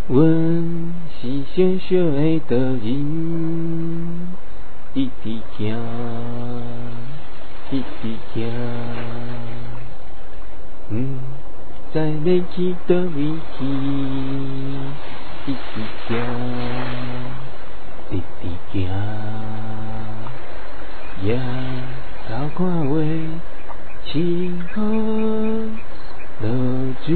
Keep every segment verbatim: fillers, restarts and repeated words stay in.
阮是小小的道人，直直行，直直行，毋知要去倒位去，直直行，直直行，也到看话，清风落水。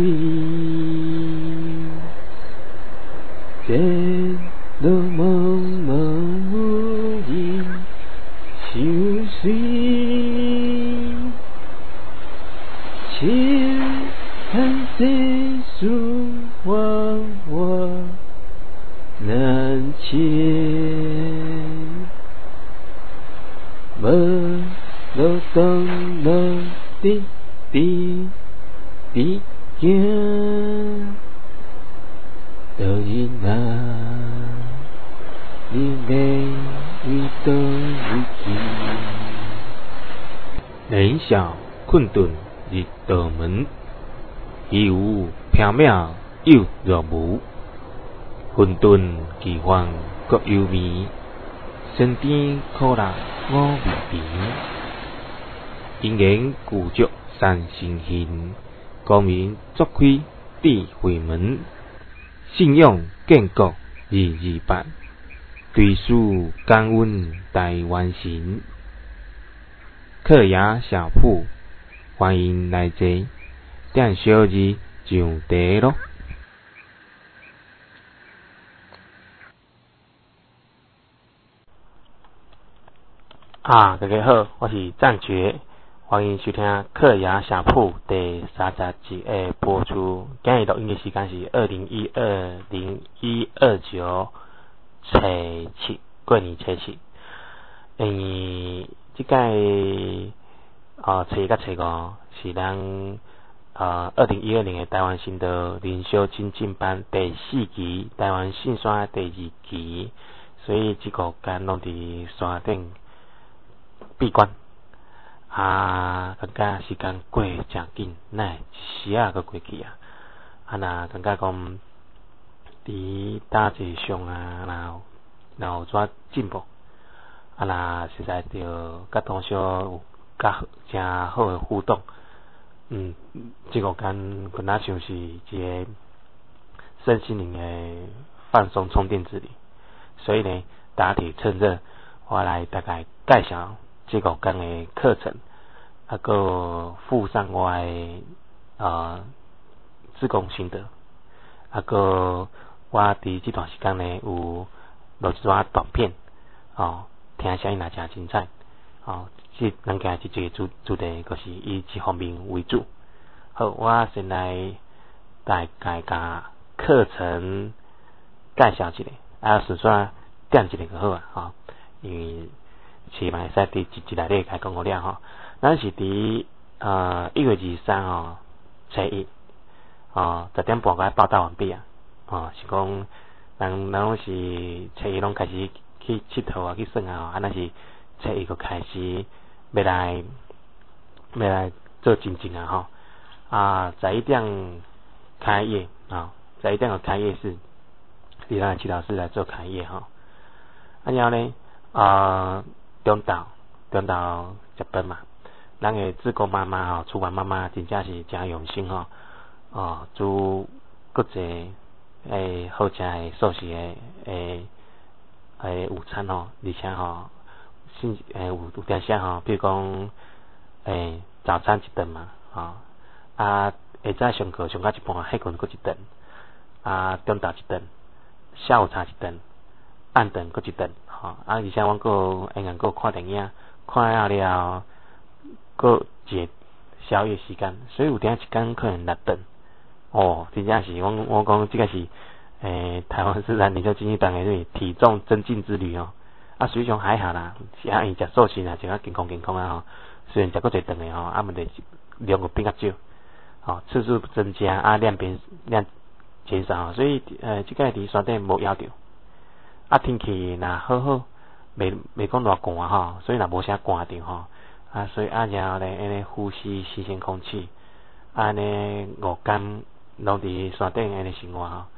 这路茫茫无人相随，情看世事往往难牵，无路当路直直直行。道人啊，你要为倒位去？人小困顿入道门，虚无缥缈又若无。混沌奇幻各幽微，身边苦辣我未平。因缘具足三生形，光明作开智慧门。信用建国日日办，对书感恩大完成。客雅小铺，欢迎来坐，点小字上茶咯。啊，大家好，我是赞觉，欢迎收听客雅小铺第三十集的播出。今日录音的时间是二零一二零一二九初七，过年初七。诶，即届哦初一甲初五是咱呃二零一二年的台湾新的灵修精进班第四期，台湾信山第二期，所以即个间拢伫山顶闭关。啊，感觉时间过真紧，哪一时啊个过去啊？啊，那感觉讲伫大致上啊，然后然后怎进步？啊，那实在着甲同学有较真好的互动。嗯，这个间本来像是一个身心灵的放松充电之旅，所以呢，大家可以趁热，我来大概介绍这个间的课程，啊个附上我的呃志工心得，啊个我伫这段时间呢有录一段短片，哦，听声音也真精彩，哦，即咱今日即个主主题就是以这方面为主。好，我先来大概甲课程介绍一下，啊顺续点一下就好啊，吼、哦，因为是嘛会使伫一一内底甲讲好了吼。咱是伫呃一月二十三号初一，哦十点半个报道完毕啊，哦是讲咱咱拢是初一拢开始去佚佗啊去耍啊，啊咱是初一就开始要来要来做真正啊吼。啊，十一点开业啊，十一点就开业是，李咱齐老师来做开业哈。啊，然后呢，啊，中昼中昼食饭嘛，咱个志工妈妈吼，厨房妈妈真正是真用心吼，哦，煮各侪诶好食诶素食诶诶诶午餐吼，而且吼，甚诶有有点写吼，比如讲诶早餐一顿嘛，吼。啊，下早上课上到一半，迄群搁一顿，啊，中昼一顿，下午茶一顿，暗顿搁一顿，吼、啊，而且阮搁应该搁看电影，看了了，搁一个宵夜时间，所以有点一天可能六顿，哦，真正是，我我讲这个是，诶、欸，台湾自然研究经济班的体重增进之旅哦，啊，实际上还好啦，是啊，伊食素食啊，食较健康健康啊吼，虽然食搁侪顿的吼，啊，问题量个变较少。哦，次数增加啊，量变量减少，所以呃，即个伫山顶无枵着。啊，天气若好好，袂袂讲偌寒吼，所以若无啥寒着吼。啊，所以啊，然后咧，安尼呼吸新鲜空气，安尼五天拢伫山顶安尼生活吼，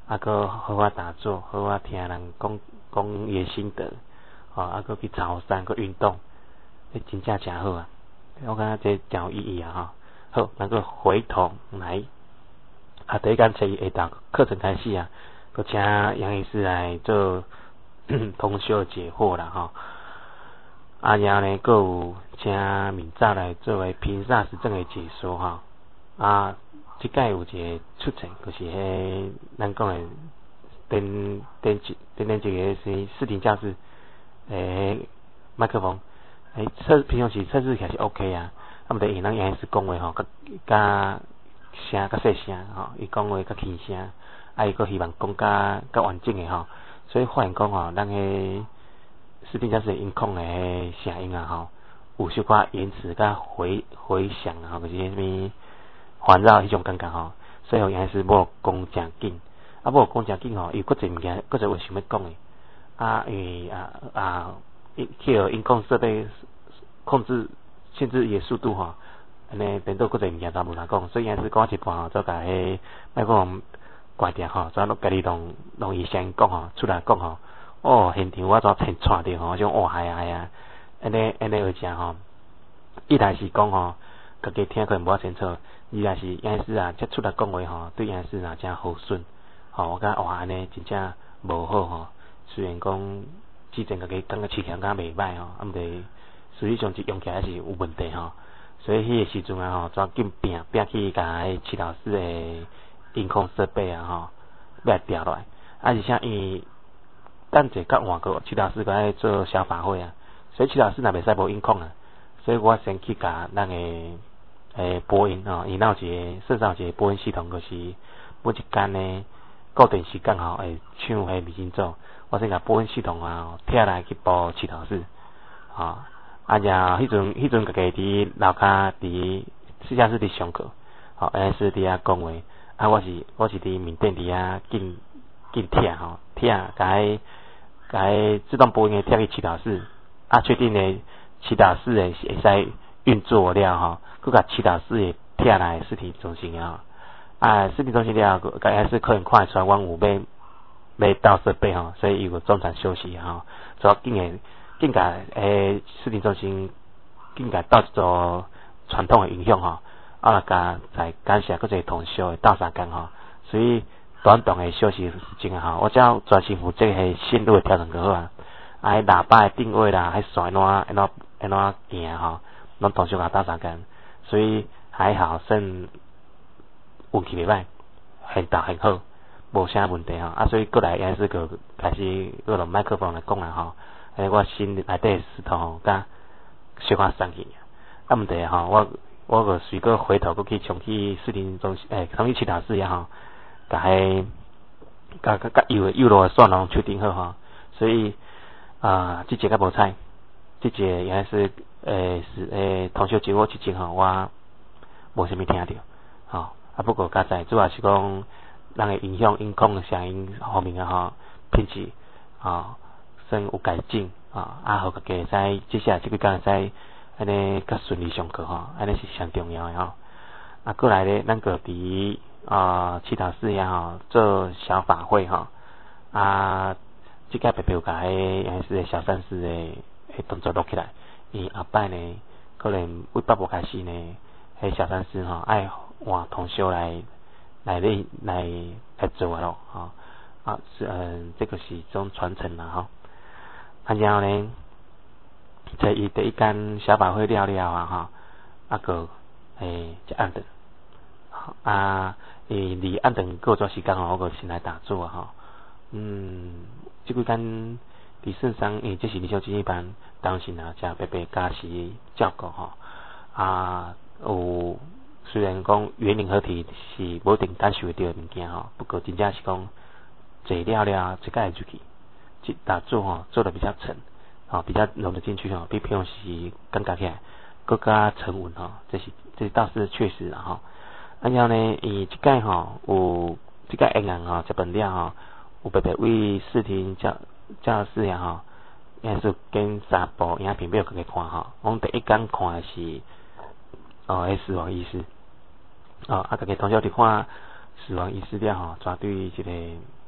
啊，搁好我打坐，好我听人讲讲伊诶心得，吼，啊，搁去爬山，搁运动，迄真正诚好啊！我感觉这真有意义啊！吼，好，那个回头来，啊，第一间初一下昼课程开始啊，搁请杨医师来做通宵解惑啦，吼。啊，然后呢，搁有请敏照来作为频煞实证的解说哈。啊，即届有一个出场，就是迄咱讲的电电电电电一个是视听教室诶麦克风，诶测平常时测试起来是 OK 啊，啊毋得用咱杨医师讲话吼，甲甲声较细声吼，伊讲话较轻声，啊伊佫希望讲较较完整诶吼，所以发现讲吼，咱诶视听教室音控诶声音啊吼，有小可延迟甲回回响啊，就是啥物环绕迄种感觉吼，所以杨医师无讲诚紧，啊无讲诚紧吼，伊佫侪物件佫侪话想要讲诶，啊因为啊啊去互音控设备控制限制伊诶速度吼，安尼变做佫侪物件都无通讲，所以杨医师讲一半吼，则甲迄麦克风关掉吼，则家己弄弄伊声音讲吼，出来讲吼。哦，现场我怎全带着吼，种哦嗨嗨啊，安尼安尼而且吼，一来是讲吼，家己听可能无清楚；二来是杨医师啊，则出来讲话吼，对杨医师啊真好顺。吼，我感觉哇安尼真正无好吼。虽然讲之前家己感觉市场敢袂歹吼，啊毋得实际上是用起来是有问题吼。所以迄个时阵啊吼，抓紧拼拼去甲迄齐老师的音控设备啊吼，要调落来。啊，而且因为等者甲换个齐老师个做小法会啊，所以齐老师若袂使无音控啊，所以我先去甲咱诶诶播音吼，伊若有一个设上一个播音系统，就是每一间呢固定时间吼会唱迄微信奏，我先甲播音系统啊贴来去播齐老师，吼、啊，啊然后迄阵迄阵家己伫楼骹伫私下室伫上课，吼，安尼是伫遐讲话，啊我是我是伫面顶伫遐紧紧贴吼贴甲迄。该自动播音的贴去祈祷室，啊，确定呢祈祷室诶会使运作了吼，佮甲祈祷室诶贴来视听中心啊，啊，视听中心了，该还是可能看得出来，阮有买买到设备吼，所以有个中场休息吼，主要紧诶紧甲诶视听中心紧甲到一座传统诶影响吼，啊，甲在感谢佮一个通宵诶斗相共吼，所以。短短的休息时间啊，吼，我只要专心负责迄线路的调整就好啊。啊，迄喇叭的定位啦，还线安怎安怎安怎行吼，拢同时甲打相共，所以还好，算运气袂歹，很大很好，无啥问题吼。啊，所以过来也是个开始用了麦克风来讲啦吼，诶，我心内底石头吼，甲小可生气，啊，毋对吼，我我个随个回头佫去重去视听中心，诶，重去其他事也吼。甲迄甲甲甲油油路诶线拢确定好吼，所以啊，即节较无彩，即节也是诶是诶同小节我之前吼，我无啥物听着，吼啊不过加在主要是讲咱诶影响音控声音方面啊吼品质啊算有改进啊，啊互家己会使接下来即个工会使安尼较顺利上课吼，安尼是上重要诶吼。啊，过来咧，咱个伫啊，祈祷室也好，做小法会吼，啊，即个特别有甲迄也是小善师诶，迄动作录起来。伊后摆呢，可能为八无开始呢，迄小善师吼爱换通宵来来来来来做啊咯，吼啊是嗯，这个是一种传承啦吼。啊，然后呢，在伊第一间小法会了了啊吼，啊个诶，就按等。啊，诶，离暗顿过段时间吼，我个先来打坐啊吼。嗯，即几间伫圣山，诶，这是理想精英班，当时啊，才白白加时照顾吼。啊，有虽然讲园林合体是无一定感受得到物件吼，不过真正是讲坐了了，即个会入去，即打坐吼做得比较沉，吼比较融得进去吼，比平常时感觉起来更加沉稳吼，这是这倒是确实啦吼。啊，然后呢，伊即届吼有即届演员吼接本了吼，有白白为视听教教室呀吼，也是跟三部影片要家己看吼。阮第一间看的是哦，迄死亡医师，哦，啊，家己同学伫看死亡医师了吼，绝对即个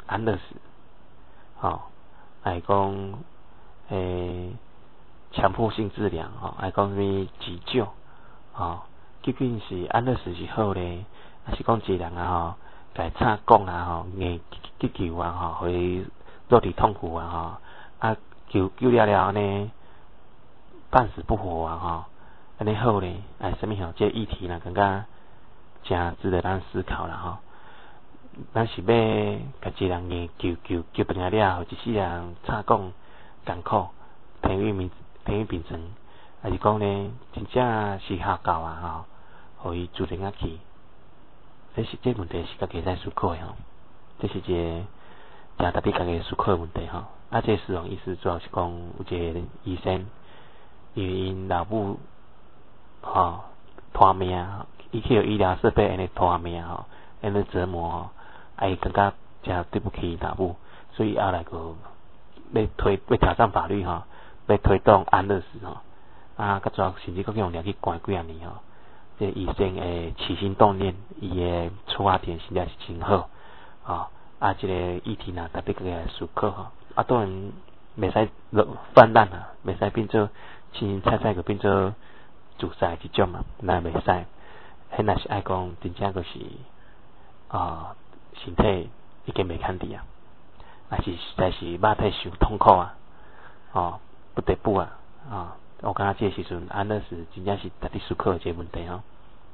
安乐死，吼，来讲诶强迫性治疗，吼，来讲什么急救，吼，究竟是安乐死是好咧，还是讲一个人啊吼，甲伊插讲啊吼，硬急救啊吼，互伊肉体痛苦啊吼，啊救救了了安尼半死不活啊吼，安尼好咧，哎，什么吼？这个议题呢，感觉真值得咱思考啦吼。咱是要甲一个人硬救救救回来了，或者是人插讲艰苦，平于平平于平常，还是讲呢，真正是效教啊吼，互伊自然啊去。这是这问题是家己在思考的吼，这是一个真特别家己思考的问题吼。啊，这死亡意思主要是讲有一个医生，因为因老母吼拖命，伊去医疗设备安尼拖命吼，安尼折磨吼。啊，伊感觉真对不起老母，所以后来个要推要挑战法律吼，要推动安乐死吼，啊，甲最后甚至佫用掠去关几啊年吼。这医生诶起心动念，伊诶出发点实在是真好，吼啊，这个议题呢特别个来思考吼，啊，当然袂使泛滥啊，袂使变做清清菜菜个变做自杀即种嘛，那袂使，迄若是爱讲真正个是啊。身体已经袂堪伫啊，还是实在是肉体受痛苦啊，哦，不得不啊，啊、哦，我感觉这个时阵安乐死真正是特别思考的一个问题吼。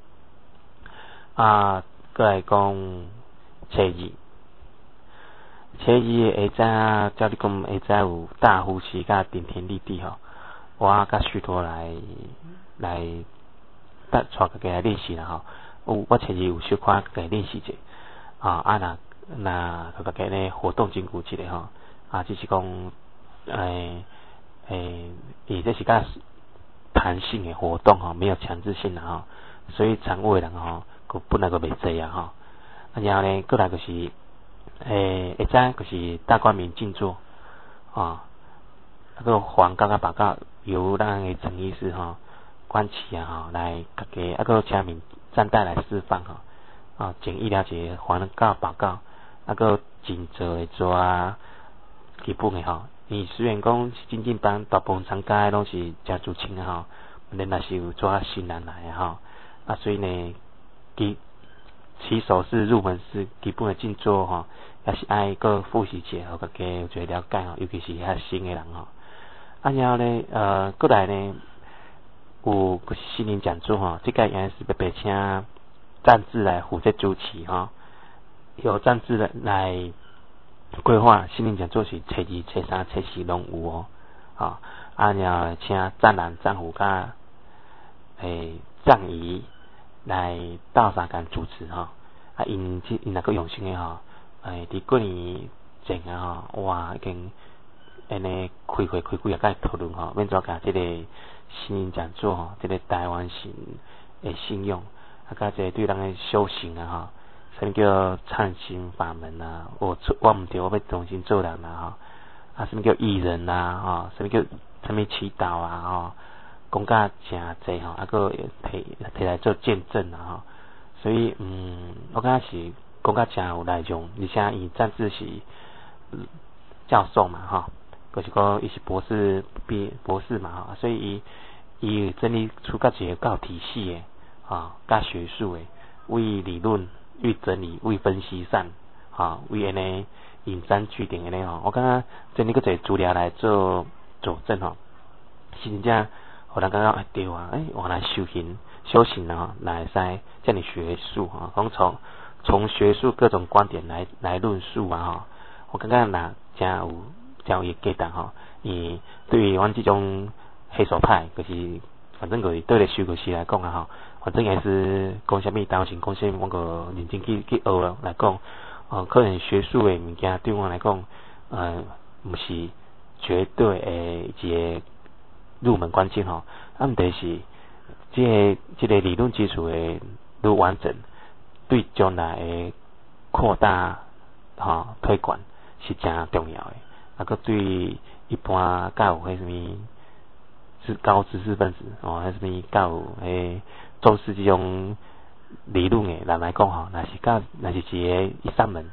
啊，过来讲初二，初二下昼照你讲下昼有大呼吸甲顶天立地吼，我甲许多来来带带家己来练习啦吼，有我初二有小可来练习者。啊，啊那那个个呢活动筋骨一下吼，啊，就是讲诶诶，伊这是较弹性的活动吼，没有强制性的吼，所以常有的人吼，佮本来佮袂济啊吼，啊然后呢，过来就是诶，会知就是大光明静坐啊，那个黄告甲白告由咱的陈医师吼关起啊吼，来家己啊个请面站带来释放吼。啊，前医疗一个还告报告，啊个真做会做啊，基本的吼。伊虽然讲是精进班，大部分参加的拢是真自清的吼，恁若是有做新人来的吼，啊所以呢，基起手式入门是基本的静坐吼，也是爱个复习者，互家己有一个了解吼，尤其是遐新的人吼。啊然后呢，呃，过来呢，有个心灵讲座吼，这个也是要白请。战志来负责主持哈，由战志来来规划心灵讲座是初二、初三、初四拢有哦，啊，啊然后请战男、战虎甲诶战姨来到三间主持哈，啊因即因那个用心诶吼，诶伫过年前啊吼，哇已经安尼开会开几啊个讨论吼，免怎甲即个心灵讲座吼，即个台湾性诶信用。啊，甲这对人诶修行啊吼，什么叫忏心法门啊？我我毋对，我要重新做人啊吼。啊，什么叫艺人啊？吼，什么叫什么祈祷啊？吼，讲甲诚济吼，啊个摕摕来做见证啊吼。所以嗯，我感觉是讲甲诚有内容，而且伊暂时是教授嘛吼，就是讲伊是博士毕博士嘛吼，所以伊伊整理出甲一个教体系诶。啊，甲学术诶，为理论、为整理、为分析上，啊，为安尼引章据典安尼吼，我感觉整理个侪资料来做佐证吼，是真正互人感觉哎对啊，哎，原来修行修行啊，来使叫你学术啊，从从从学术各种观点来来论述啊吼，我感觉若真有真有伊价值吼，伊对于阮即种黑手派，就是反正就是对咧修个师来讲啊吼。反正也是讲什么当前讲什么，我个认真去去学来讲，呃，可能学术的物件对我来讲，呃，毋是绝对诶一个入门关键吼。啊，毋题是即个即个理论基础诶愈完整，对将来诶扩大吼推广是真重要诶。啊，个对一般较有迄什么是高知识分子哦，迄什么较有诶。重视这种理论诶人来讲吼，若是甲若是一个一扇门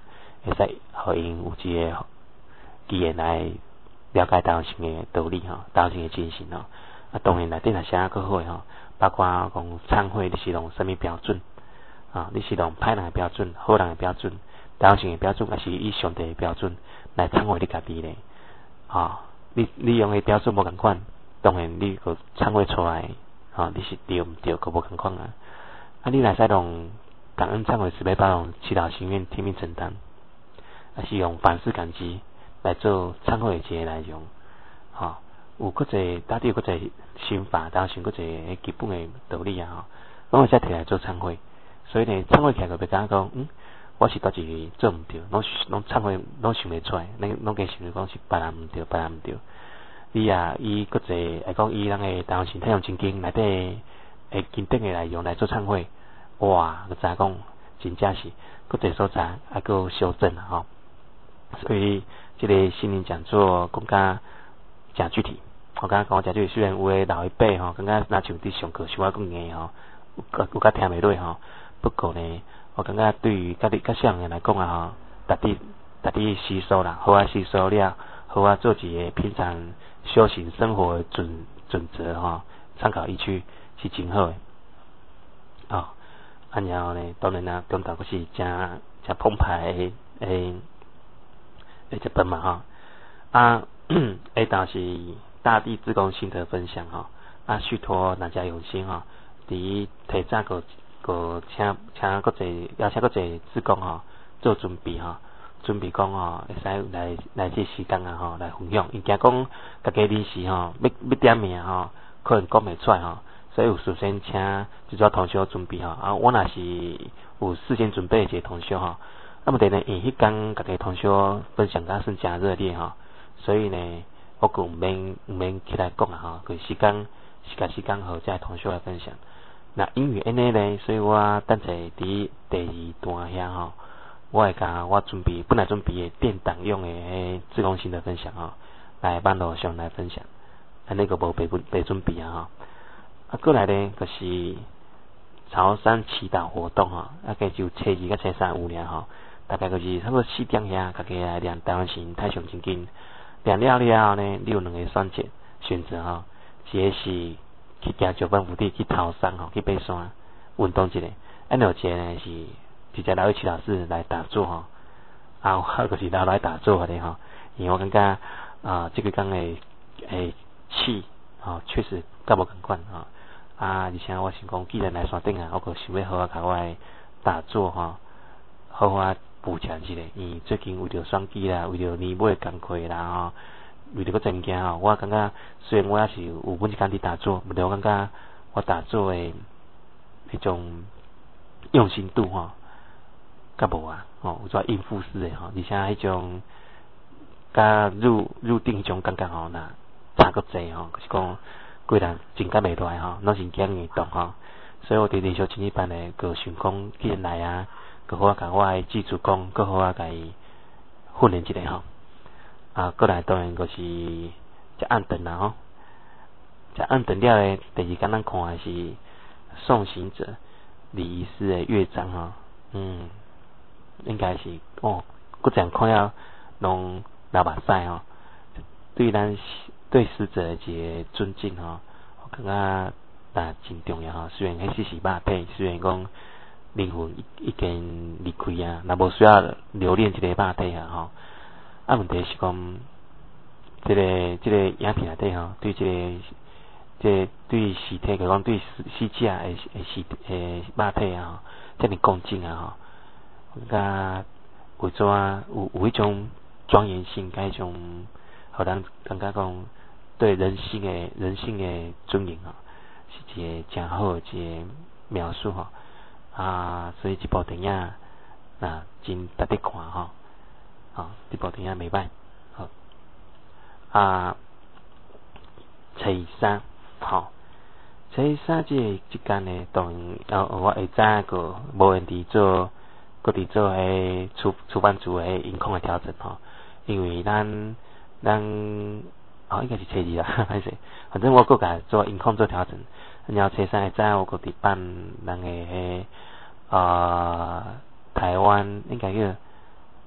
会使互因有一个机会来了解台湾性的道理吼，台湾性的精神吼。啊，当然内底若写啊，较好诶吼，包括讲忏悔你是用什么标准啊？你是用歹人的标准、好人的标准、台湾性的标准，还是以上帝的标准来忏悔你家己咧？啊，你你用的标准无共款，当然你个忏悔出来，啊，你是对毋对，个无共款啊。啊，你若使用感恩忏悔慈悲包容祈祷心愿听命承担，还是用凡事感激来做忏悔节来用，啊。有搁侪，到底有搁侪心法，当然搁侪基本诶道理啊吼，拢会使摕来做忏悔。所以呢，忏悔起来就袂敢讲，嗯，我是倒一做毋对，拢拢忏悔，拢想袂出来，恁拢计想着讲是别人毋对，别人毋对。你啊，伊搁侪会讲伊人诶当时太阳真经内底诶经典诶内容来做忏悔，哇，个知讲真正是搁侪所在还搁修正啊吼。所以即个心灵讲座讲甲诚具体。我感觉讲，诚具体虽然有诶老一辈吼，感觉若像伫上课上啊讲硬吼，有有较听袂落吼。不过呢，我感觉对于家己较少年来讲啊吼，逐日逐日吸收啦，好啊吸收了，好啊做一个平常修行生活诶准准则吼，参考依据是真好诶。哦，啊然后呢，当然啦，中昼佫是诚诚澎湃诶诶诶一本嘛吼，啊，下当是大地志工心得分享吼，啊，续托大家用心吼，伫提早个个请请佫侪邀请佫侪志工吼做准备吼，准备讲吼会使来来这时间啊吼来分享，因惊讲家己临时吼要要点名吼，可能讲袂出来吼，所以有事先请一撮同学准备吼，啊，我若是有事先准备一个同学吼，那么等呢，因迄天家己同学分享甲算诚热烈吼，所以呢。我佮毋免毋免起来讲啊吼，佮时间时间时间好，再同学来分享。那因为安尼咧，所以我等下伫第二段遐吼，我会甲我准备本来准备诶电档用诶自贡心的分享吼，来网络上来分享。安尼个无白白准备啊吼。啊，过来咧，就是潮汕祈祷活动吼，啊，计就初二甲初三有尔吼，大概就是差不多四点遐，家己来练台湾神太上真经。练了了后呢，你有两个选择选择吼，一个是去行九份福地去头山吼，去爬山运动一下；，啊，另一个呢是直接来去老师来打坐吼，啊，或者是留来打坐的吼。因为我感觉啊、呃，这个讲的诶气吼，确实较无共款吼。啊，而且我想讲，既然来山顶啊，我个想要好啊，甲我诶打坐吼，好好啊。补强一下，因为最近为着选举啦，为着年尾工课啦吼，为着个增加吼，我感觉虽然我也是有有本一工伫打坐，毋过我感觉我打坐诶迄种用心度吼，较无啊，吼有跩应付式诶吼，而且迄种甲入入定迄种感觉吼，若差个济吼，就是讲个人真甲袂落来吼，拢是惊运动吼，所以我伫连续前一班诶个想讲既然来啊。佮好啊，甲我诶记住讲，佮好啊，甲伊训练一下吼。啊，过来当然就是食暗顿啦吼。食暗顿了诶，第二间咱看诶是送行者礼仪师诶乐章吼。嗯，应该是哦，佮这样看了拢流目屎吼。对咱对死者诶一个尊敬吼，我感觉也真重要吼。虽然迄只是肉体，虽然讲。灵魂已经离开啊，若无需要留恋一个肉体啊吼。啊，问题是讲，这个这个影片内底吼，对这个这个、对尸体来讲，对死死者诶诶尸诶肉体啊，遮尔恭敬啊吼，甲为怎有有迄种庄严性，甲迄种，互人感觉讲对人性诶人性诶尊严啊，是一个诚好诶一个描述吼。啊，所以这部电影啊，真值得看吼。哦，这部电影袂歹。好，啊，初三，吼，初三这个即间呢，当然，哦，我下早个无闲伫做，搁伫做迄出出版组诶音控诶调整吼。因为咱咱哦，应该是初二啦，歹势，反正我搁甲做音控做调整。然后初三下早我搁伫办人诶迄。啊、呃，台湾应该叫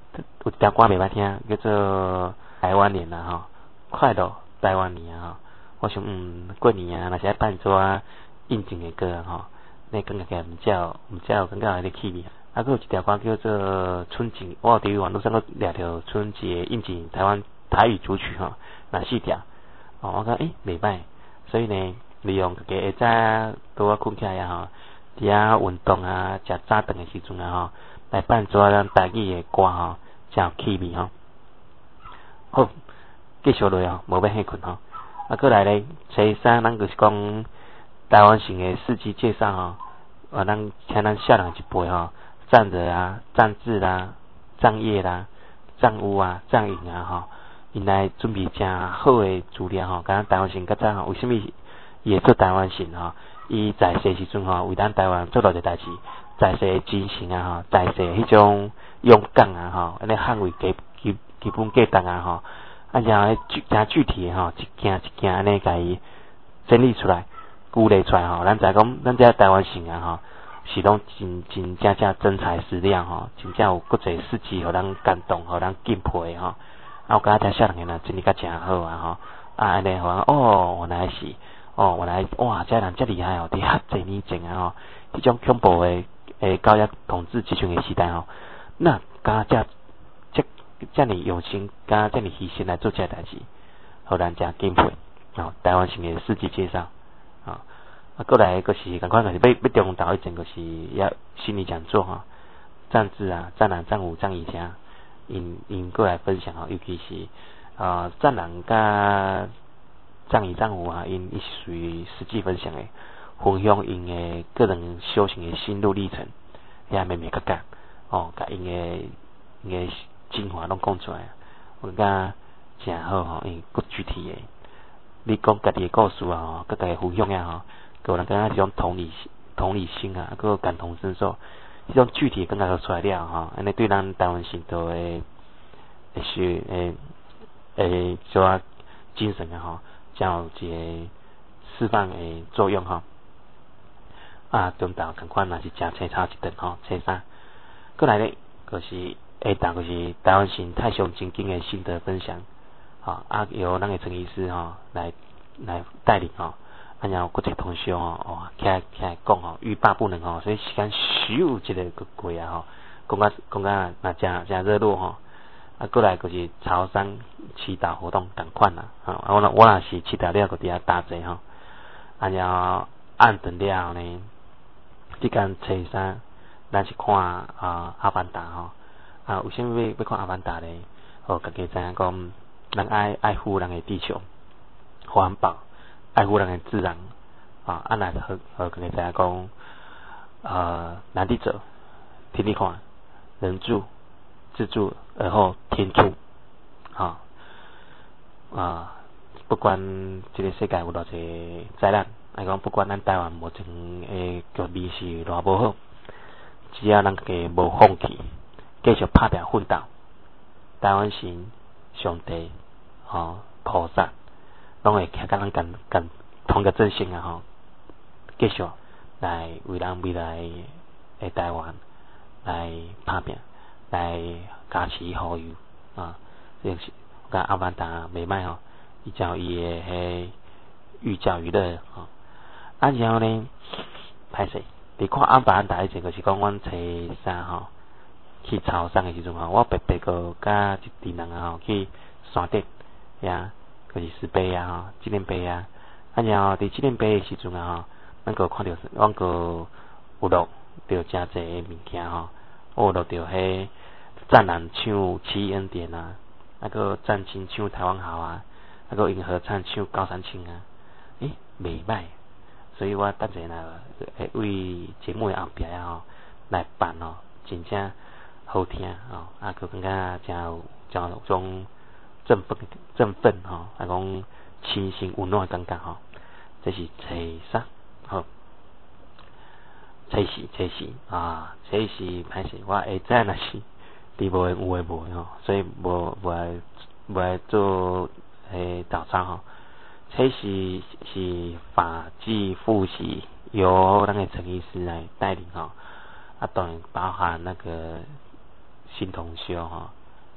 有一条歌袂歹听，叫做台湾年啊吼，快乐台湾年啊吼。我想嗯过年啊，若是爱办桌啊应景的歌啊吼，那感觉起来毋才毋才有感觉迄个气味。啊，佫有一条歌叫做春节，我有伫网络上佫掠着春节应景台湾台语主曲吼，若四条。哦，我讲诶袂歹，所以呢，利用家己下早拄啊困起来啊吼，伫遐运动啊、食早顿的时阵啊吼，来伴奏咱台语的歌吼，才有气味吼。好，继续落哦，无要遐困吼。啊，过来咧，初三咱就是讲台湾省的四季介绍吼，啊，咱请咱少人一辈吼，站着啊、站志啦、站业啦、站务啊、站营啊吼，因来准备诚好的资料吼，甲咱台湾省较早吼，为什么伊会做台湾省吼？伊在世时阵吼，为咱台湾做偌侪代志，在世的精神啊吼，在世迄种勇敢啊吼，安尼捍卫基基基本价值啊吼。啊，然后具诚具体诶吼，一件一件安尼甲伊整理出来、鼓励出来吼，咱知讲，咱遮台湾省啊吼，是拢真真正正真材实料吼，真正有佫侪事迹互咱感动、互咱敬佩吼。啊，我感觉遮少年人整理甲诚好啊吼，啊安尼互人哦，原来是哦，原来哇，遮人遮厉害哦，伫遐侪年前啊吼，迄种恐怖诶诶高压统治集权诶时代吼，那敢遮。遮尔用心，甲遮尔牺牲来做遮代志，互咱遮敬佩。哦，台湾省的四季介绍，啊，啊，过来个是赶快个是要要中岛一整个是要心理讲座哈，站志啊、站南、站五、站以下，因因过来分享哈，尤其是啊站南甲站以站五啊，因伊是属于实际分享的，分享因的个人修行的心路历程，遐慢慢甲讲，哦，甲因的因的。精华拢讲出来，我感觉诚好吼，因佫具体诶。你讲家己诶故事啊，吼，佮家己分享啊吼，佮人感觉迄种同理心、同理心啊，佮感同身受，迄种具体感觉出来了吼，安尼对咱台湾省都会会是诶诶，做啊精神啊吼，才有一个释放诶作用吼。啊，中昼同款，若是食青草一顿吼，青衫，过来咧，就是。下档就是台湾省太雄精经的心得分享，好啊，由咱个陈医师吼来来带领吼，啊然后各个同学吼哦，起来起来讲吼，欲罢不能吼，所以时间咻一个个过啊吼，讲啊讲啊那真真热络吼，啊过来就是潮汕祈祷活动同款啦，啊我我若是祈祷了个伫遐打坐吼，啊然后按顿了后呢，即间初三咱是看啊阿凡达吼。啊，为什么要要看阿凡达咧？哦，家己知影讲，人爱爱护咱个地球，环保，爱护咱个自然，啊，啊，来好好家己知影讲，呃，难地者，天地看，人助，自助，而后天助，啊，啊，不管这个世界有偌济灾难，来讲不管咱台湾目前诶局面是偌无好，只要咱家己无放弃。继续拍拼奋斗，台湾省、上帝、吼菩萨，拢会徛甲咱共共同个阵线啊！吼，继续来为咱未来的台湾来拍拼，来加持好友啊！这是甲阿凡达袂歹吼，伊照伊的迄寓教于乐吼。啊，然后呢，歹势，伫看阿凡达以前就是讲阮初三吼。去潮汕的时阵吼，我白白个甲一群人啊吼去山顶呀，就是石碑啊吼，纪念碑啊。啊然后伫纪念碑的时阵啊吼，咱个看到，阮个有录着诚济物件吼，我有录着迄湛蓝唱七恩典啊，那个战青唱台湾好啊，那个银河唱唱高山青啊，诶，袂歹，所以我等者来会为节目的后壁啊吼来办哦，真正。好听哦，啊，佮感觉真有真有种振奋振奋吼，啊讲清新温暖的感觉吼，这是初三，好，初四初四啊，初四歹势，我下早若是伫无闲有诶无吼，所以无无爱无爱做诶早餐吼，初四是法纪复习，由咱个陈医师来带领吼，啊当然包含那个。新同修哈，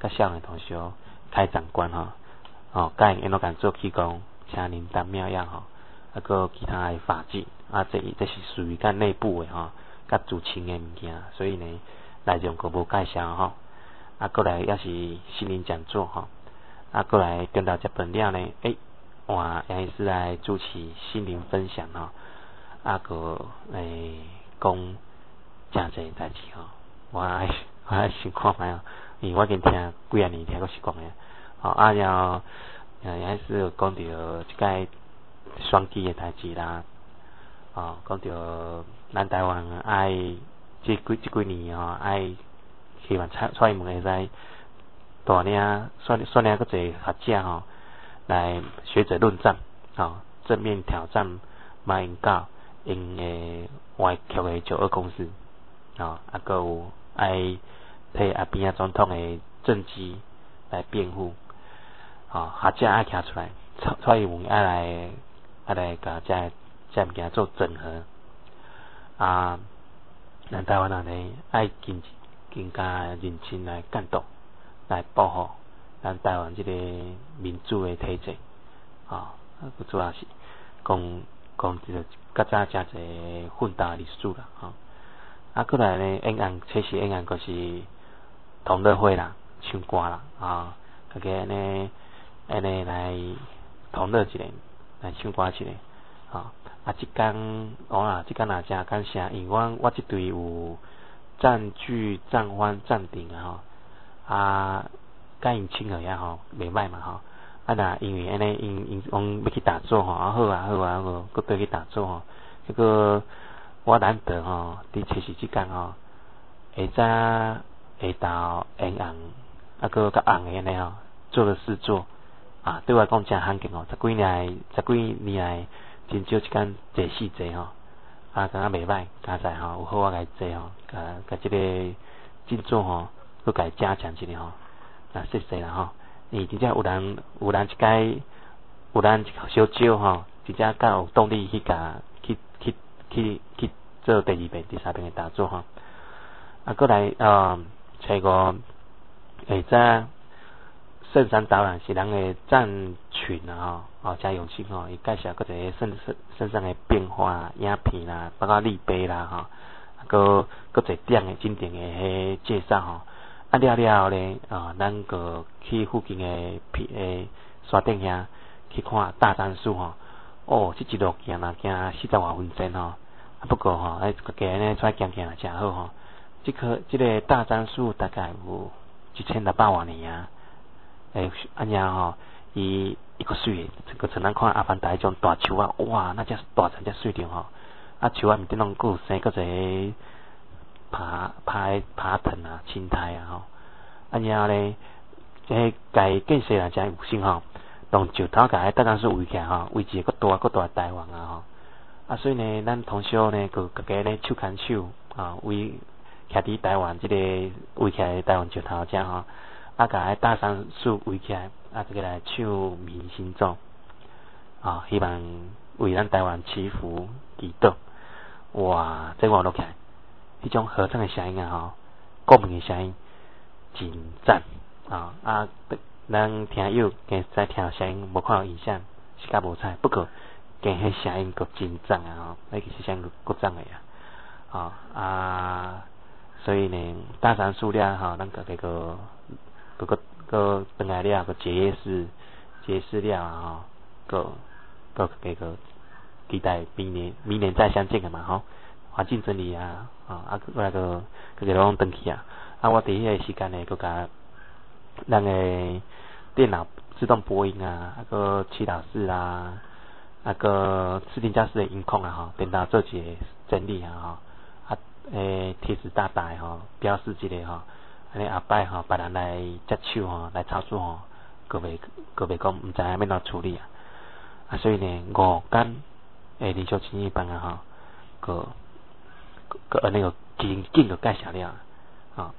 甲少年同学开长官吼，哦，甲因拢共做气功、请灵丹妙药吼，啊，个其他的法剂，啊，这这是属于咱内部的吼，甲自清的物件，所以呢，内容个无介绍吼，啊，过来也是心灵讲座吼，啊，过来中昼食饭了呢，诶，换杨医师来主持心灵分享吼，啊，个诶讲诚济代志吼，我爱我爱先看卖哦，因为我已经听几啊年听过是讲诶，吼，啊，然后杨医师有讲到即个双击的代志啦，哦，讲到咱台湾爱即几即几年吼，爱希望蔡蔡英文会使大领选选领个侪学者吼，来学者论战，吼，正面挑战马英九因诶歪曲诶九二共识，吼，啊，个有爱替阿扁啊总统诶政绩来辩护，吼，学者爱徛出来，蔡蔡英文爱来爱来甲遮遮物件做整合，啊，咱台湾人呢爱更更加认真来监督，来保护咱台湾即个民主的体制，啊，啊，主要是讲讲即个较早诚侪奋斗历史啦，吼，啊，过来呢，演员测试演员就是同乐会啦，唱歌啦，啊，大家安尼安尼来同乐一下，来唱歌一下，吼。啊，即工哦啦，即工也真感谢，因为我我即队有占据、占番、占顶啊吼，啊，甲因请合呀吼，袂歹嘛吼，啊若因为安尼因因讲要去打坐吼，啊好啊好啊，个搁倒去打坐吼，结果我难得吼，伫测试即工吼，下早下昼红红，啊搁较红诶安尼吼，做了事做啊，对我来讲真罕见哦，十几年来十几年来。真少一间坐四坐吼，啊，感觉袂歹，加在吼有好我来坐吼，甲甲即个进做吼，佮甲加强一下吼，啊，谢谢啦吼。因为真正有人有人一解，有人小招吼，真正较有动力去甲去去去去做第二遍、第三遍的打坐吼。啊，过来呃，找个下早圣山导览是人的战群啊吼，哦，真用心吼，伊介绍各个身身身上的变化、影片啦，包括立碑啦吼，啊，搁搁一点的经典的迄介绍吼，啊了了后咧，啊，咱个去附近的片诶山顶遐去看大樟树吼，哦，即一路行啦，行四十外分钟吼，啊不过吼，哎，家己安尼出来行行也真好吼，即棵即个大樟树大概有一千六百万年啊。诶，安尼吼，伊伊个水，这个像咱看阿凡达迄种大树啊，哇，那只大层只水着吼，啊树啊面顶拢有生个一个爬爬爬藤啊、青苔啊吼，安尼咧，即家建设啊真有心吼，用石头甲迄大樟树围起来吼，围一个搁大搁大台湾啊吼，啊所以呢，咱同小呢，佮家己咧手牵手啊，围徛伫台湾即个围起来台湾石头遮吼。啊，甲迄大樟树围起来，啊，这个来唱明星咒，啊，希望为咱台湾祈福祈祷。哇，这我录起来，迄种合唱的声音啊，吼，共鸣的声音，真赞啊！啊，咱听友加在听声音，无看到影像，是较无彩，不过加迄声音够真赞啊！吼，迄其实声音够赞的呀，啊啊，所以呢，大樟树了吼，咱家己个。个个个转来了，个结业式结识了吼，个个个个期待明年明年再相见个嘛吼，环境整理啊，啊过来个个个拢登去啊，啊我伫迄个时间呢，个甲咱个电脑自动播音啊，啊个祈祷室啦，啊个视听教室的音控啊吼，电脑做一个整理啊吼，啊诶贴纸大大吼，标示一个吼。安尼后摆吼，别人来接手吼，来操作吼，个袂个袂讲，毋知影要怎处理啊。啊，所以呢，五间诶临床心理班啊吼，个个安尼个紧紧个介绍了啊。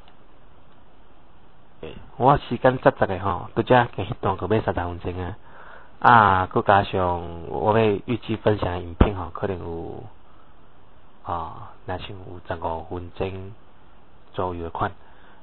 我时间杂杂个吼，拄则加迄段个要三十分钟啊。啊，佮加上我要预计分享影片吼，可能有啊，若像有十五分钟左右的款。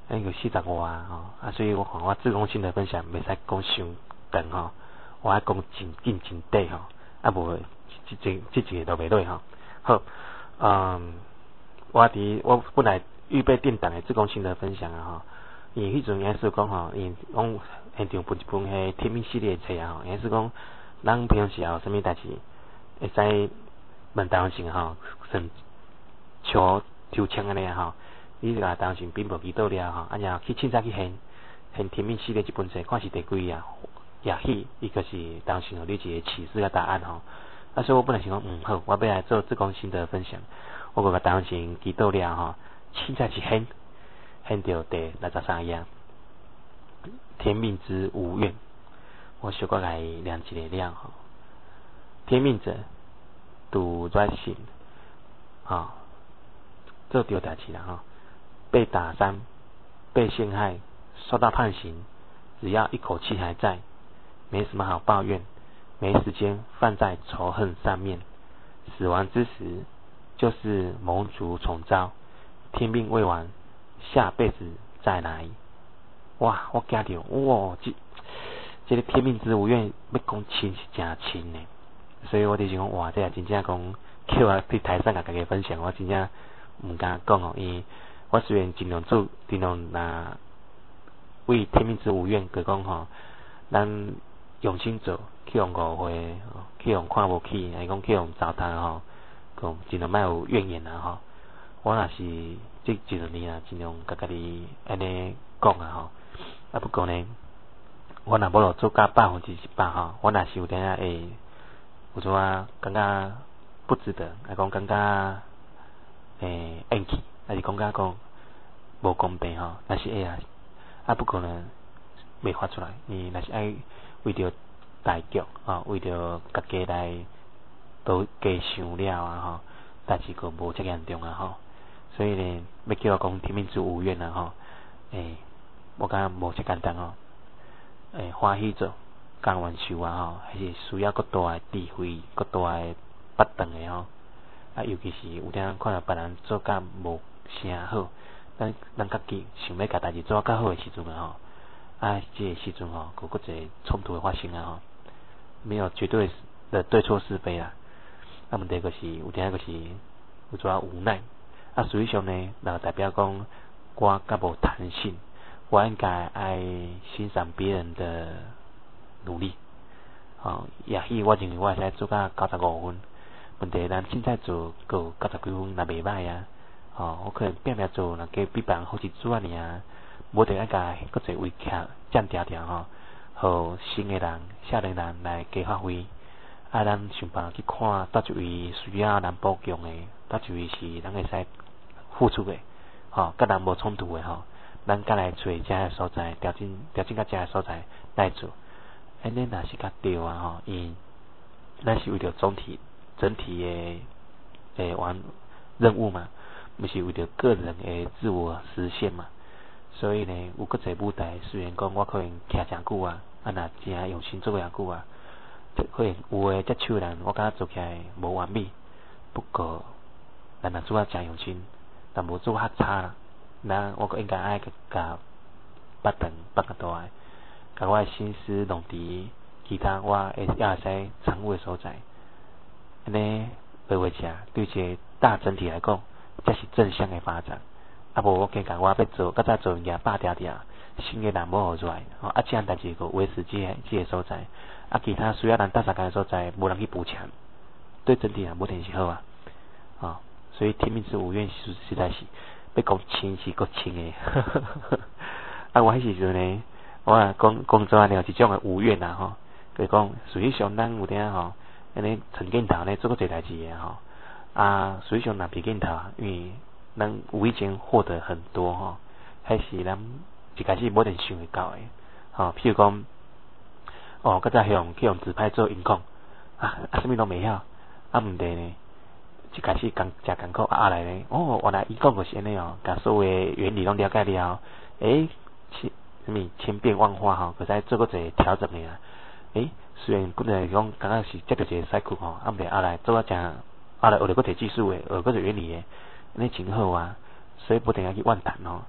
安有四十外啊吼，啊所以我看我自贡心得分享袂使讲伤长吼，我爱讲真紧真短吼，啊无即即即一个都袂落吼。好，嗯，我伫我本来预备定档的自贡心得分享啊吼，因为迄阵也是讲吼，因讲现场分一本迄天命系列册啊吼，也是讲咱平时也有啥物代志会使问台湾省吼，算求抽签安尼啊吼。你甲当时并无记到了吼，啊然后去凊彩去现现天命系列这本册，看是第几啊？也许伊个是当时互你一个启示甲答案吼。啊，所以我本来想讲，嗯好，我要来做自讲心得分享。我个甲当时记到了吼，凊彩去现现到第六十三页，天命之无怨。我小可来量一个量吼，天命者笃软性，吼，做对代志啦吼。被打伤、被陷害、受到判刑，只要一口气还在，没什么好抱怨，没时间放在仇恨上面。死亡之时，就是蒙族重招，天命未完，下辈子再来。哇，我惊到，哇，这这个天命之无怨，要讲亲是真亲呢。所以我就想讲，哇，这也真正讲，叫我伫台上甲大家分享，我真正唔敢讲哦，因为我虽然尽量做，尽量拿为天命之无怨，佮讲吼，咱用心做，去用误会，去用看无起，还讲去用糟蹋吼，讲尽量莫有怨言啊吼。我若是这一两年啊，尽量甲家己安尼讲啊吼。啊不过呢，我若无落做到百分之一百吼，我若是有点仔会有怎啊感觉不值得，还讲感觉诶怨气。还是讲甲讲无公平吼，若是会啊，啊不过呢，未发出来。你若是爱为着大局吼，为着家己来都加想了啊吼，但是个无遮严重啊吼。所以呢，要叫我讲天命之无怨啊吼，诶，我感觉无遮简单吼。诶，欢喜做，甘愿受啊吼，还是需要更大诶智慧，更大诶不断诶吼。啊，尤其是有点看到别人做甲无啥好，咱咱家己想要甲代志做较好诶时阵啊吼，啊，这个时阵吼，有搁一个冲突会发生啊吼，没有绝对的对错是非啦。啊，问题个是有点个是有怎无奈。啊，实际上呢，那代表讲我较无弹性，我应该爱欣赏别人的努力。哦，也许我认为我会使做到九十五分。问题咱凊彩做个九十几分，那袂歹啊。哦，我可能拼命做，若加比别人好一撮尔啊，无得爱甲搁一位徛占条条吼，互新诶人、少年人来加发挥。啊，咱想办法去看，倒一位需要咱补强诶，倒一位是咱会使付出诶，吼，甲人无冲突诶吼，咱甲来找遮诶所在，调整调整甲遮诶所在来做。安尼若是较对啊吼，因咱是为着总体。整体诶诶完任务嘛，不是为着个人诶自我实现嘛。所以呢，有搁一个舞台，虽然讲我可能徛诚久啊，啊若真用心做遐久啊，可能有诶接手人，我感觉做起来无完美。不过，咱若做啊诚用心，但无做较差啦。那我应该爱甲巴顿巴较大，甲我诶心思弄伫其他我会也会使参与诶所在。安尼白话者对一个大整体来讲，这是正向的发展。啊无我更讲我要做，较早做物件百条条，新的人无好出来，吼啊这样代志个维持这个这个所在，啊其他需要人搭上个所在，无人去补强，对整体啊无定是好啊，哦，所以天命之无怨实实在是要讲亲是够亲的，啊我迄时阵呢，我啊讲工作了一种的无怨啊吼，就是讲实际上咱有点吼。安尼趁镜头呢做过这代志诶吼，啊，实际上若别镜头，因为咱无意间获得很多吼，还是咱一开始无定想会到诶，吼，譬如讲，哦，较早向去用自拍做音控，啊，啊，什么都未晓，啊，问题呢，一开始刚真艰苦，啊来呢，哦，原来音控就是安尼哦，甲所有诶原理拢了解了，诶，千什么千变万化吼，可使做过一个调整诶啊，诶。虽然本来讲感觉是接着一个赛库吼，啊，毋是后来做啊正，后来学着搁摕技术诶，学搁着原理诶，安尼真好啊。所以不定要去万谈吼，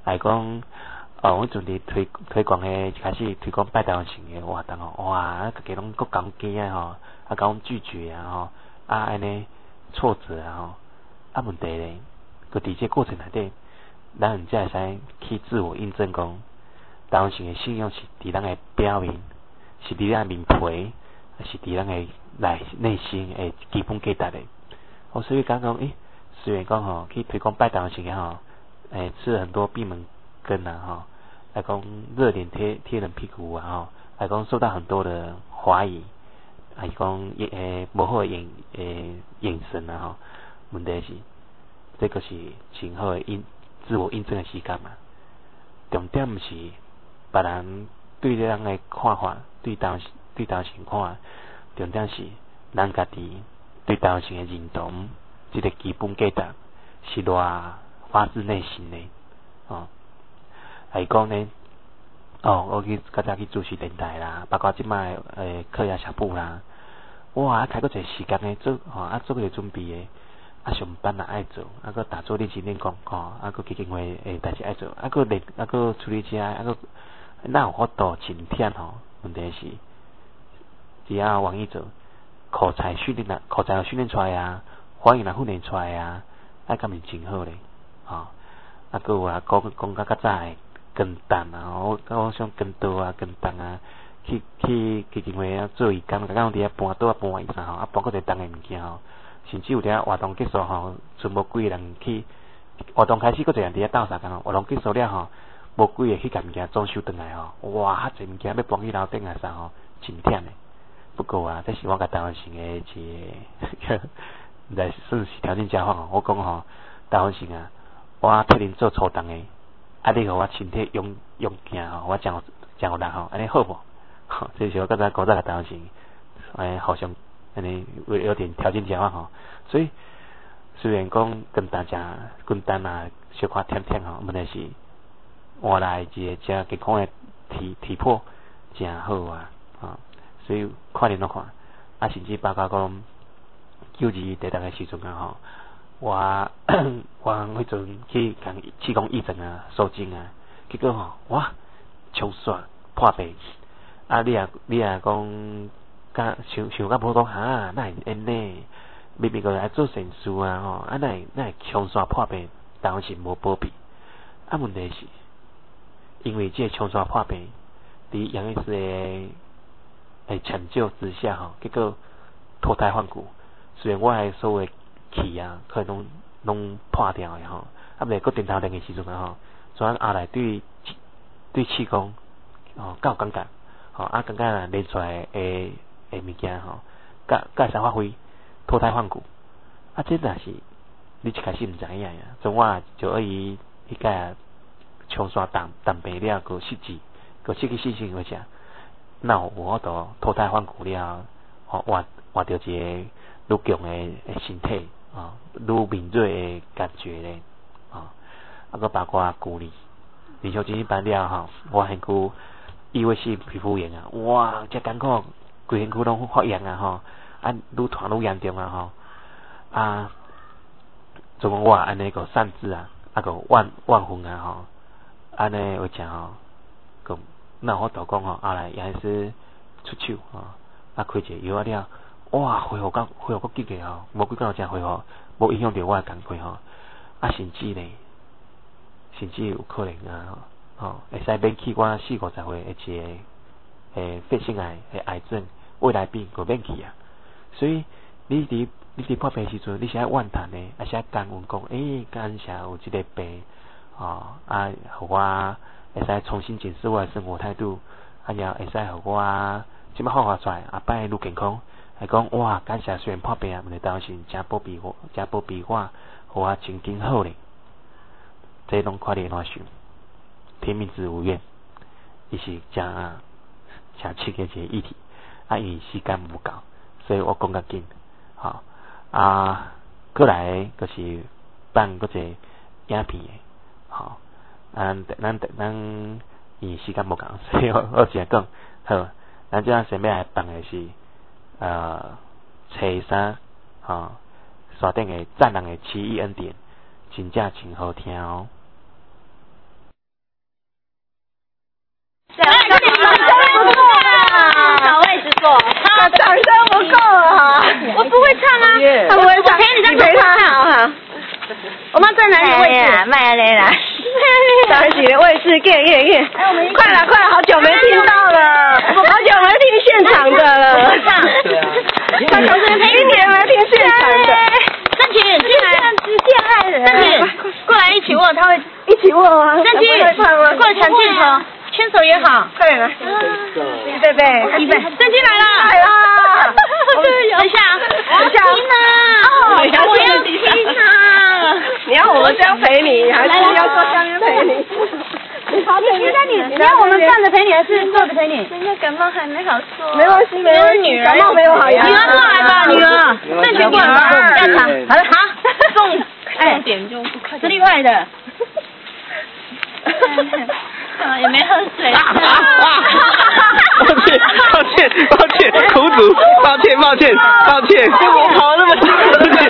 来讲，哦，我阵伫推推广诶，开始推广拜台湾性诶活动吼，哇，大家拢各讲假啊吼，啊甲阮拒绝啊吼，啊安尼挫折啊吼，啊问题咧，佮伫这过程内底，咱毋才会使去自我印证讲，台湾性诶信用是伫咱诶表面，是伫咱面皮，是伫咱诶内内心诶基本价值诶。哦，所以讲讲，诶，虽然讲吼去推广拜台湾性诶吼，诶吃了很多闭门羹啊吼。来讲热脸贴贴人屁股啊吼，来讲受到很多的怀疑，来讲诶无好眼诶眼神啊吼，问题是这个是真好诶印自我印证诶时间嘛。重点毋是别人对咱诶看法，对当对当情况，重点是咱家己对当时诶认同，即个基本价值是偌发自内心诶哦。来讲呢，哦，我去较早去主持电台啦，包括即摆诶课业社部啦，哇，啊开个一个时间诶做，吼、哦，啊做个准备诶，啊上班也爱做，啊个打做练习练功，吼、哦，啊个基金会诶代志爱做，啊个练，啊个处理遮，啊个哪有法度真忝吼？问题是只要愿意做，口才训练啊，口才训练出来啊，反应也训练出来啊，啊咁是真好咧，吼、哦，啊个有啊讲讲较较早诶。跟单啊，我我想跟刀啊，跟单啊，去去基金会啊做义工，甲讲伫遐搬刀啊搬伊啥吼，啊搬个一重诶物件吼，甚至有伫遐活动结束吼，剩无几个人去活动开始，个一人伫遐斗相共吼，活动结束了吼，无几个去甲物件装修转来吼，哇，遐济物件要搬去楼顶啊啥吼，真忝诶。不过啊，这是我甲台湾省诶一个，来算是条件交换吼，我讲吼，台湾省啊，我替恁做初档诶。啊！你互我身体用用行吼，我真有真有力吼，安尼好无？吼，这是我刚才古早个当时，诶，好像安尼有有点条件交换吼，所以虽然讲跟大家跟单啊小可忝忝吼，问题是换来一个正健康诶体体魄真好啊！啊，所以看恁拢看，啊，甚至包括讲九二第六个时阵啊吼。我我迄阵去共气功义诊啊、收精啊，结果吼，哇，冲煞破病，啊，你也你也讲，甲想想甲无讲哈，哪会安尼？明明个来做善事啊吼，啊，哪会哪会冲煞破病？当时无保庇，啊，问题是，因为这冲煞破病，伫杨医师诶诶抢救之下吼，结果脱胎换骨，虽然我还所谓。气啊，可能拢拢破掉诶吼，啊，毋是搁电头练诶时阵啊吼，所以后来对对气功吼较有感觉，吼啊感觉练出来诶诶物件吼，甲甲会使发挥脱胎换骨，啊，这若是你一开始毋知影呀，从我就二伊迄个冲刷淡淡白了，个失智，个失去信心个只，那有法度脱胎换骨了，吼换换着一个愈强诶诶身体。啊，愈敏锐诶感觉咧，啊，啊个包括骨力，临床经济班了吼，我身躯异位性皮肤炎啊，哇，遮艰苦，规身躯拢发炎啊吼，啊愈传愈严重啊吼，啊，总共我安尼个散治啊，啊个万万分啊吼，安尼为正吼，个那我都讲吼，后来也是出手吼，啊开一个药了。哇，恢复到恢复到急个吼，无几工真恢复，无影响到我诶工课吼。啊，甚至呢，甚至有可能啊，吼，会使免去我四五十岁诶一个诶肺腺癌诶癌症未来病个免去啊。所以你伫你伫破病时阵，你是爱怨叹诶，还是爱感恩讲，诶，感谢有即个病，吼啊，互我会使重新检视我诶生活态度，啊，也会使互我即摆好发出来，后摆愈健康。来讲哇，感谢虽然破病啊，问题当时真保庇我，真保庇我，互我前景好咧。这拢看你怎想，天命之无怨，伊是真真刺激一个议题。啊，因为时间无够，所以我讲较紧。好啊，过来就是办嗰个影片诶，好，咱咱咱因为时间无够，所以我我只讲好，咱即下先要来办诶是。呃，初三，吼、哦，山顶诶赞人诶奇异恩典，真正真好听哦。 掌声不够啊！找位置坐。 好，掌声不够啊！ 我不会唱啊， 他不会唱， 陪你在陪他好好。我们在哪里位置？麦来啦， 哪几个位置？给给给！快了快了，好久没听到了，好久没听现场的了。 唱。 对啊。好久没听年没听现场的。 郑琪，进来，直接爱人。郑琪，过来一起握，他会一起握吗？ 郑琪，过来抢镜头，牵手也好。 快点来。预备备， 预备。郑琪来了。 来了。 等一下， 等一下。 听啊！我要听啊！ 你要我们这样陪你，还是要坐下面陪你？ 你好，现在你你要我们站着陪你，还是坐着陪你？现在感冒还没好说。 没关系，没关系，感冒没有好呀。 女儿过来吧，女儿，正确过来吧，要躺。好了，好，重重点就实力派的。啊，也没喝水。 抱歉，抱歉，抱歉，苦主，抱歉，抱歉，抱歉，我跑那么近，对不起，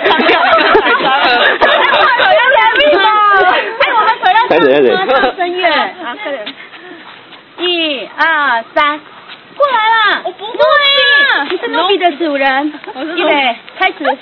手要来密了，哎，我们手要开始开始唱声乐，好，快点，一二三，过来啦！我不会啊，你是努比的主人，预备，开始。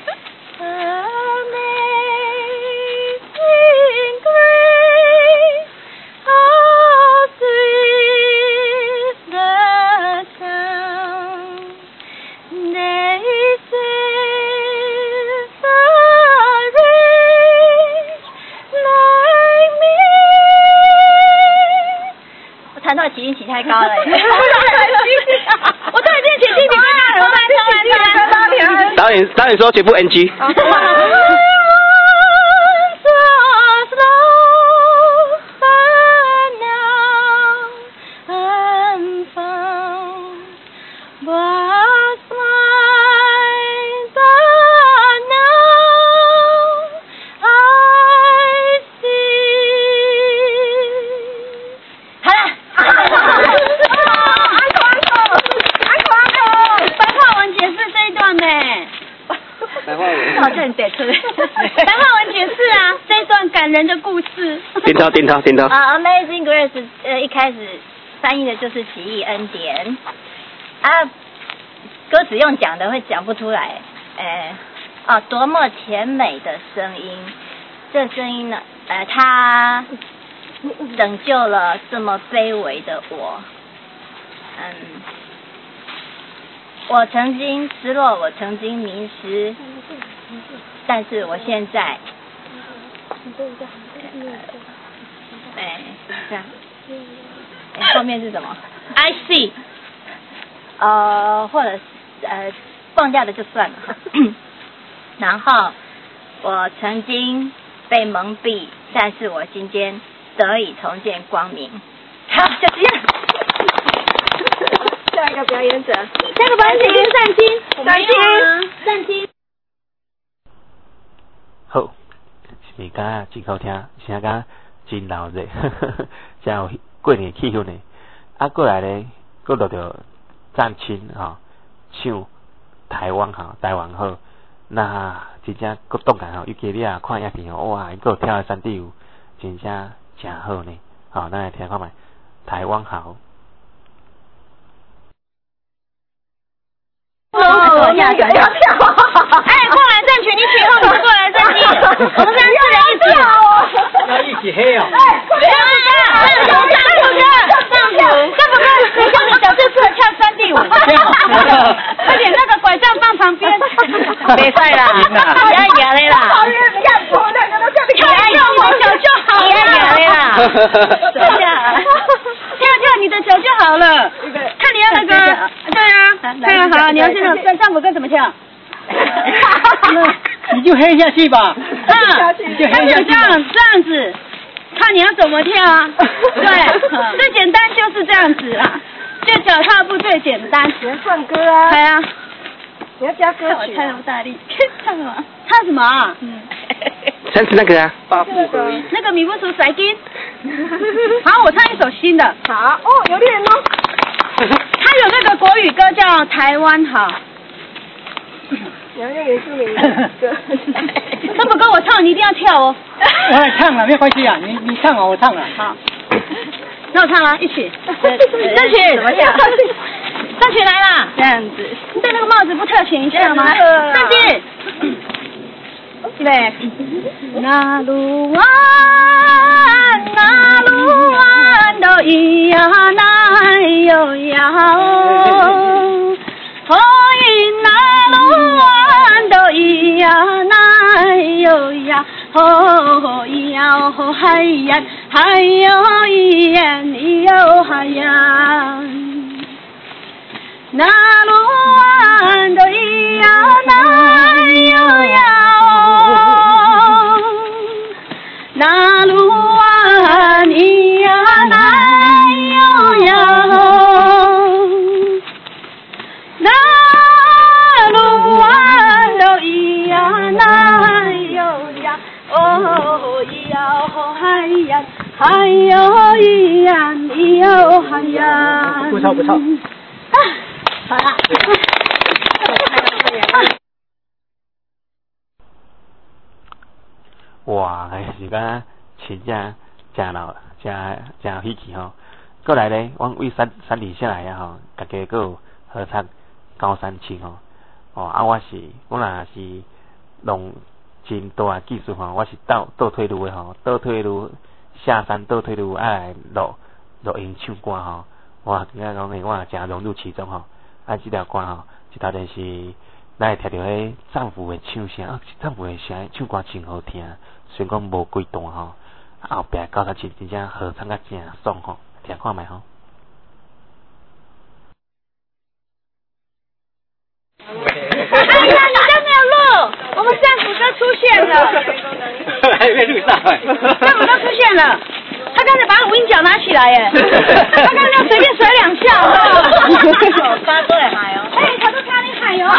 弹到起音起太高了耶！我突然间起鸡皮疙瘩了，我来唱来唱。 导演导演说全部 N G。白话文解释啊，这一段感人的故事。 点头点头点头。 啊 ，Amazing Grace， 呃，一开始翻译的就是奇异恩典。啊，歌词用讲的会讲不出来。呃，啊，多么甜美的声音，这声音呢，呃，它拯救了这么卑微的我。嗯，我曾经失落，我曾经迷失。但是我现在，哎，这样，哎，后面是什么 ？I see， 呃，或者是呃，放假的就算了。然后我曾经被蒙蔽，但是我今天得以重见光明。好，就这样。 下一个表演者， 下一个表演者是善金，善金，善金。 好，是敢真好听，声敢真闹热，真有过年气氛呢。啊，过来咧，佫录着战青吼，唱台湾吼，台湾好，那真正佫动感吼，尤其你啊看影片吼，哇，伊佫有跳的山地舞，真正真好呢。好，咱来听看觅，台湾好。 哦，要跳要跳！哎，过来站群，你前后你过来站群，我们三四人一起哦。 要一起黑哦。 对，这样子，这样子，这样子，这不跟谁叫你角色适合跳山地舞？而且那个拐杖放旁边。没赛啦，不要演了啦。讨厌，你看我们两个都跳的可爱，你的脚就好了。不要演了啦。跳跳你的脚就好了。看你要那个，对啊，对啊，好，你要这种跟丈夫跟怎么跳？ 你就黑下去吧。 嗯，你就黑下去。这样这样子，看你要怎么跳啊？对，最简单就是这样子啦，就脚踏步最简单。 你要唱歌啊？ 对啊。 你要加歌曲。 我唱那么大力，唱什么？唱什么啊？嗯。 上次那个啊， 八步合一。 那个米布鼠甩金。好，我唱一首新的。 好哦，有练哦。 他有那个国语歌叫《台湾好》。 你要用原住民的歌。 这首歌我唱，你一定要跳哦。 我来唱了，没有关系啊，你你唱啊，我唱了。 好。 那我唱了，一起。正曲怎么唱？正曲来啦，这样子。你戴那个帽子不特请一下吗？正曲。预备。那路弯，那路弯都咿呀那哟呀哦，哦咿那路弯都咿呀那哟呀。哦咿呀哦嗨呀，嗨哟咿呀咿哟嗨呀，那路弯都咿呀那哟呀哦，那路弯咿呀那哟呀哦，那路弯都咿呀那哟呀。哦咿呀哦嗨呀，嗨哟咿呀咿哟嗨呀。 不错不错。 啊，好啦。 哇，迄时间真正真闹，真真喜气吼。过来咧，阮为山山里下来啊吼，大家佫有合唱高山青吼。哦，啊，我是我若是弄。真大技术吼，我是倒倒退路的吼，倒退路下山倒退路爱来录录音唱歌吼，哇，真正讲诶，我也真融入其中吼。啊，即条歌吼，一头就是咱会听到迄丈夫的唱声，啊，丈夫的声唱歌真好听，虽然讲无几段吼，啊后壁搞到真真正合唱甲真爽吼，听看觅吼。 哎呀，你都没有录，我们战斧哥出现了， 还没录上哎。 战斧哥出现了，他刚才把五音脚拿起来耶，他刚才随便甩两下，哦，发过来海哦，哎，他都差点海哦。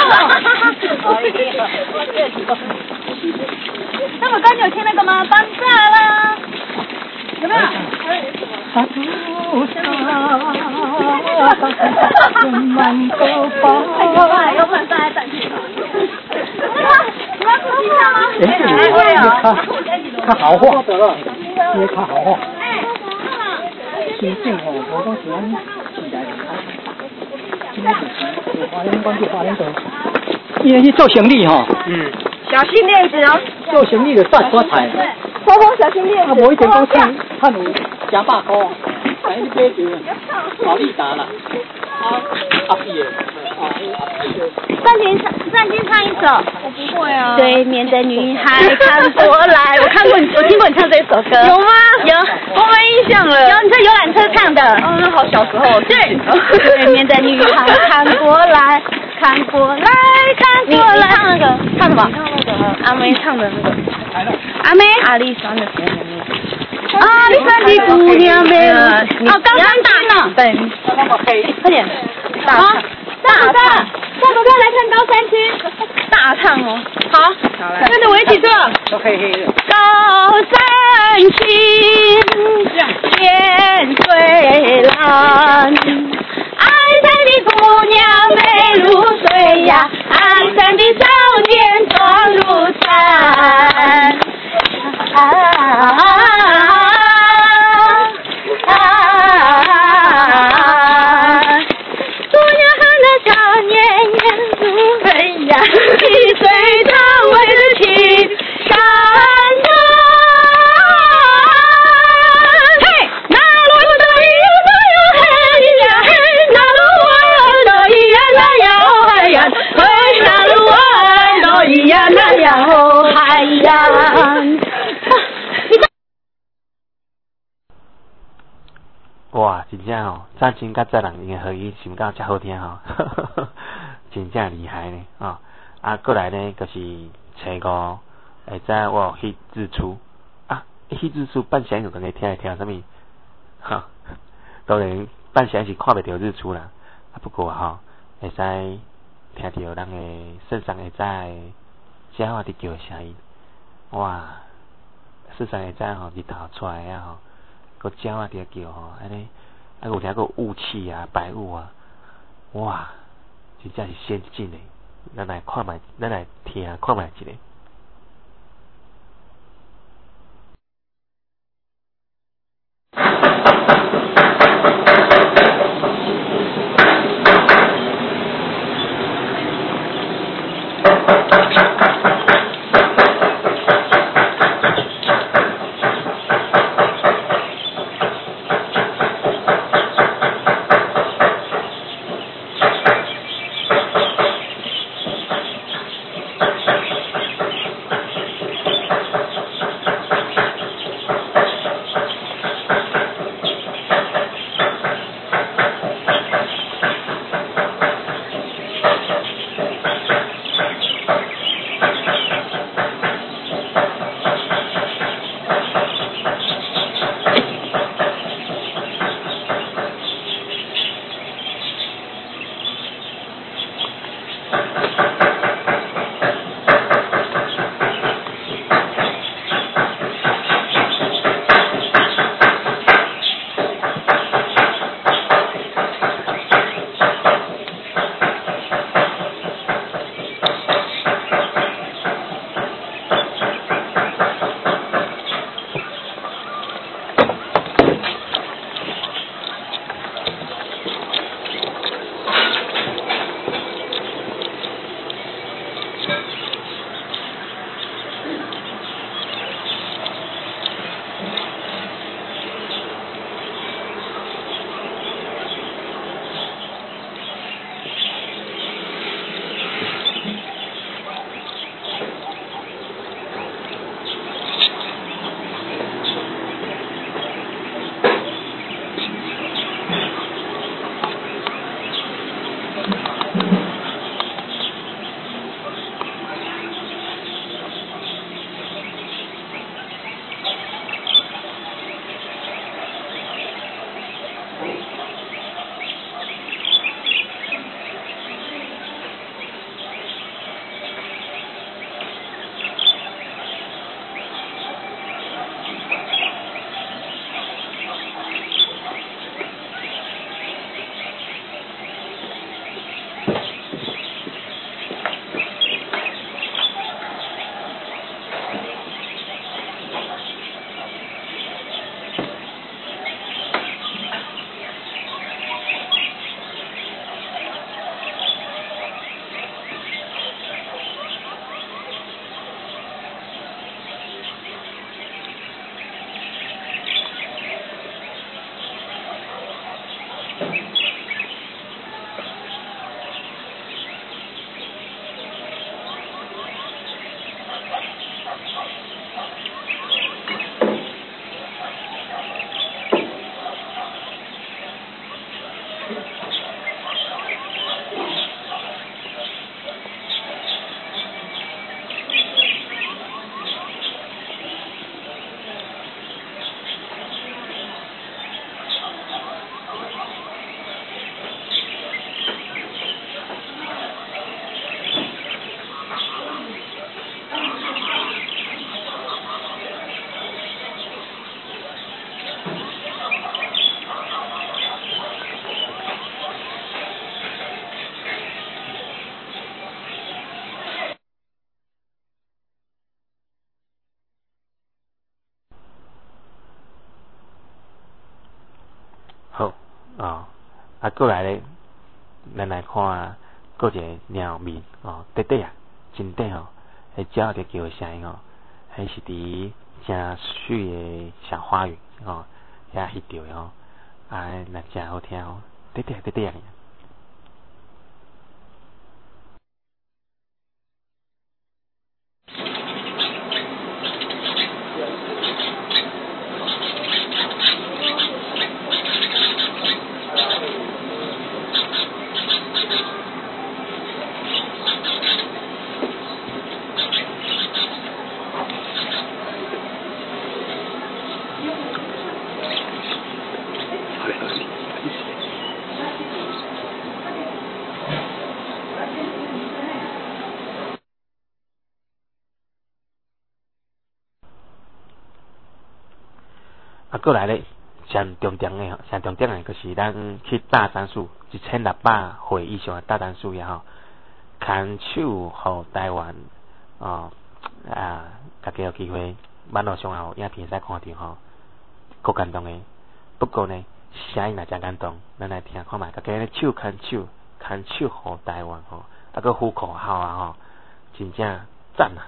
那么刚有听那个吗？放假啦，有没有？快快，要不然再来暂停。你要出去唱吗？ 哎，会啊。看好话得了，你看好话。 哎， 心境哦，我都喜欢起来看。今天是有华人关注华人的，因为去做生意哈。嗯。 小心链子哦。 做生意的赚发财。 婆婆小心链子。 啊，无一点讲看看有加百块，买一杯酒，保利达啦。啊，阿弟的，啊，阿弟的。 暂停唱，暂停唱一首。 我不会啊。 对面的女孩看过来，我看过你，我听过你唱这首歌。 有吗？ 有， 我没印象了。 有，你在游览车唱的。 哦，那好小时候。 对。对面的女孩看过来，看过来，看过来。 你唱那个， 唱什么？ 你唱那个阿妹唱的那个。 阿妹。 阿丽山的甜甜蜜。 阿丽山的姑娘美。哦，刚刚大呢。 对。快点。大唱。 大唱。大哥哥来唱高山青。 大唱哦。 好。 好来。 跟着我一起做。 都黑黑的。 高山青，天水蓝。鞍山的姑娘美如水呀，鞍山的少年壮如山。啊啊啊啊！姑娘和那少年眼如水呀，一水长围着青山啊！嘿，那路都咿呀那哟嘿呀嘿，那路都咿呀那哟嗨呀，嘿，那路都咿呀那哟嗨呀。 哇，真正吼，赞青甲赞人因的合音是毋敢遮好听吼，真正厉害呢哦。啊，过来呢，就是初五，会知我有翕日出啊，翕日出半晌有当个听来听啥物，哈，当然半晌是看袂到日出啦，啊不过吼，会使听到人的圣上会知鸟仔伫叫的声音，哇，圣上会知吼日头出来啊吼。个鸟啊，伫叫吼，安尼，啊，有听个雾气啊，白雾啊，哇，真正是先进诶！咱来看觅，咱来听看觅一下。 好哦，啊，过来咧，咱来看过一个鸟面哦，短短啊，真短哦，迄鸟在叫的声音哦，迄是伫真水的小花园哦，遐翕到的哦，啊，那真好听哦，短短短短的。啊，过来咧，上重点的，上重点的，就是咱去大杉树一千六百岁以上的大杉树也吼，牵手互台湾哦啊，大家有机会网络上也有影片使看到吼，够感动的。不过呢，声音也真感动，咱来听看卖，大家咧手牵手，牵手互台湾吼，啊个呼口号啊吼，真正赞啊！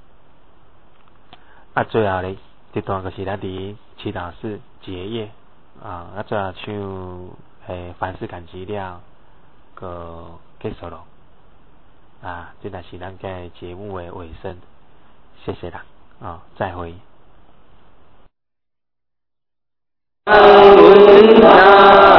啊，最后咧，这段就是咱伫祈祷室结业啊，啊，最后唱诶凡事感激了，个结束咯。啊，这才是咱个节目的尾声，谢谢啦，啊，再会。文